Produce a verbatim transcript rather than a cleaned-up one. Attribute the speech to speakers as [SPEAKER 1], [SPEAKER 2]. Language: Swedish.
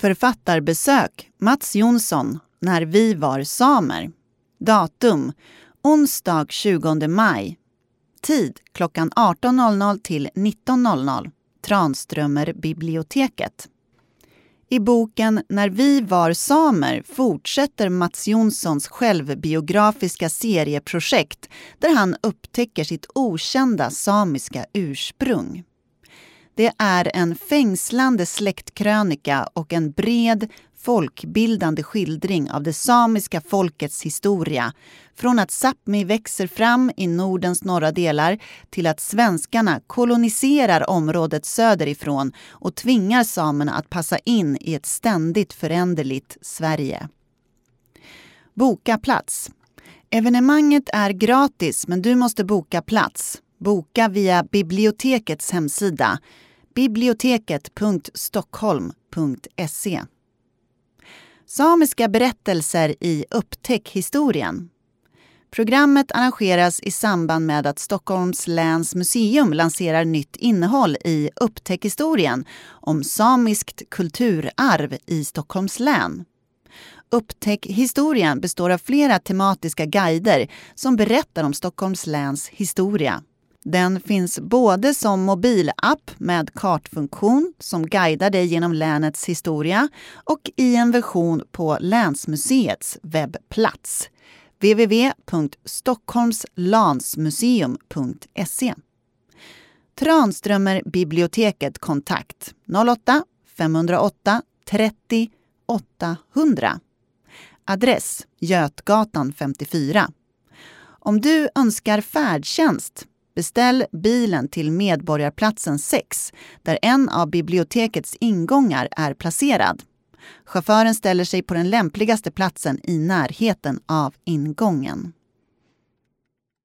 [SPEAKER 1] Författarbesök Mats Jonsson, När vi var samer. Datum onsdag tjugonde maj. Tid klockan arton noll noll till nitton noll noll. Tranströmer biblioteket. I boken När vi var samer fortsätter Mats Jonssons självbiografiska serieprojekt där han upptäcker sitt okända samiska ursprung. Det är en fängslande släktkrönika och en bred, folkbildande skildring av det samiska folkets historia. Från att Sápmi växer fram i Nordens norra delar till att svenskarna koloniserar området söderifrån och tvingar samerna att passa in i ett ständigt föränderligt Sverige. Boka plats. Evenemanget är gratis men du måste boka plats. Boka via bibliotekets hemsida biblioteket punkt stockholm punkt se. Samiska berättelser i Upptäck historien. Programmet arrangeras i samband med att Stockholms läns museum lanserar nytt innehåll i Upptäck historien om samiskt kulturarv i Stockholms län. Upptäck historien består av flera tematiska guider som berättar om Stockholms läns historia. Den finns både som mobilapp med kartfunktion som guidar dig genom länets historia och i en version på Länsmuseets webbplats w w w punkt stockholmslansmuseum punkt se. Tranströmer biblioteket kontakt noll åtta fem noll åtta trettio åttahundra. Adress Götgatan femtiofyra. Om du önskar färdtjänst, beställ bilen till Medborgarplatsen sex där en av bibliotekets ingångar är placerad. Chauffören ställer sig på den lämpligaste platsen i närheten av ingången.